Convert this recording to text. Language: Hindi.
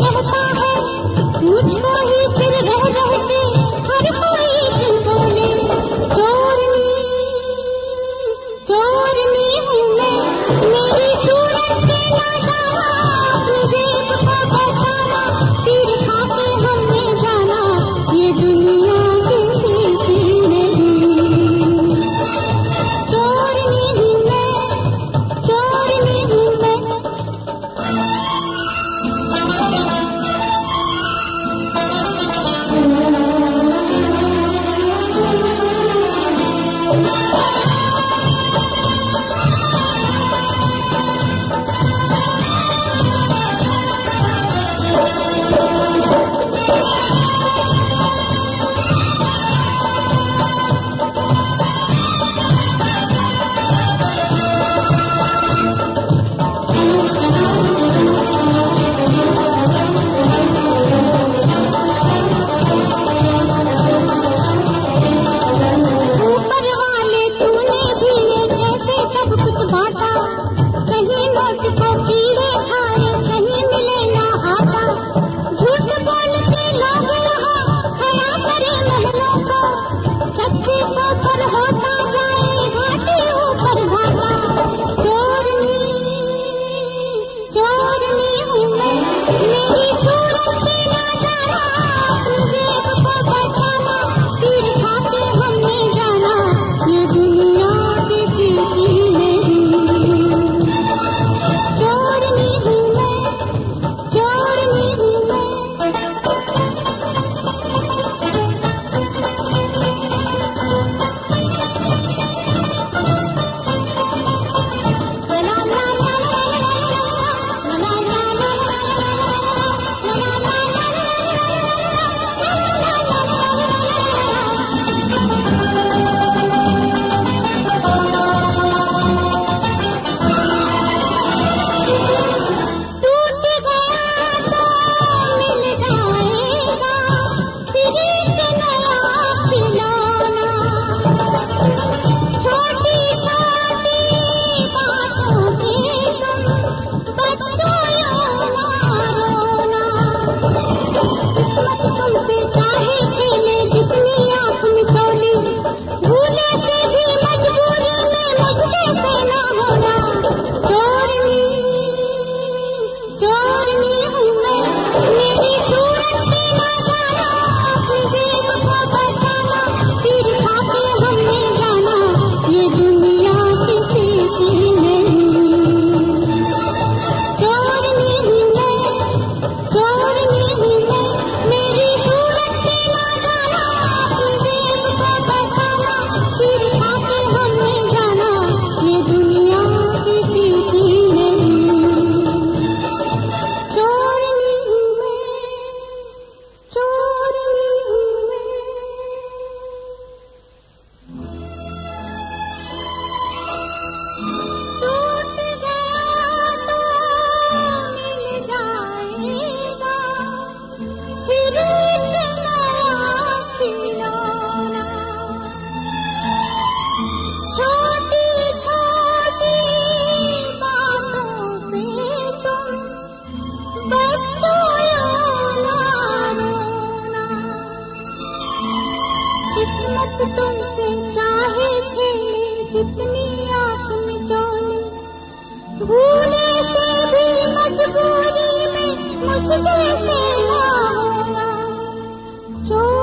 कहता है मुझको ही फिर रह रह के हर कोई दिल बोले चोरनी चोरनी हूँ मैं, मेरी सूरत से ना जाना, अपनी जेब को बचाना, तीर खा के हमने जाना ये दुनिया किसी की नहीं। चोरनी हूँ मैं, चोरनी हूँ मैं। कहीं नोट को कीड़े खाए, कहीं मिले ना आटा, झूठ बोल के लोग यहाँ खड़ा करे महलों को, सच्चे को पर होता जाए घाटे ऊपर घाटा। चोरनी चोरनी हूँ मैं, मेरी सूरत से ना जाना, अपनी जेब को बचाना, तीर खा के हमने जाना ये दुनिया किसी की नहीं। चोरनी हूँ मैं, चोरनी हूँ मैं। ला ला ला ला ला ला ला ला तुमसे चाहे खेले जितनी आँख मिचौली, भूले से भी मजबूरी में मुझसे से ना होना। चोरनी चोरनी हूँ मैं, मेरी सूरत से ना जाना, अपनी जेब को बचाना, तीर खा के हमने जाना ये दुनिया किसी की नहीं। चोरनी हूँ मैं, चोरनी हूँ मैं, मेरी सूरत से ना जाना, अपनी जेब को बचाना, तीर खा के हमने जाना ये दुनिया किसी की नहीं। चोरनी हूँ मैं, चोरनी हूँ मैं। टूट गया तो मिल जाएगा फिर एक नया खिलौना। छोटी छोटी बातों पे तुम बच्चों ना रोना। किस्मत तुमसे चाहे खेले जितनी आँख मिचौली, भूले से भी मजबूरी में मुझ जैसे ना होना।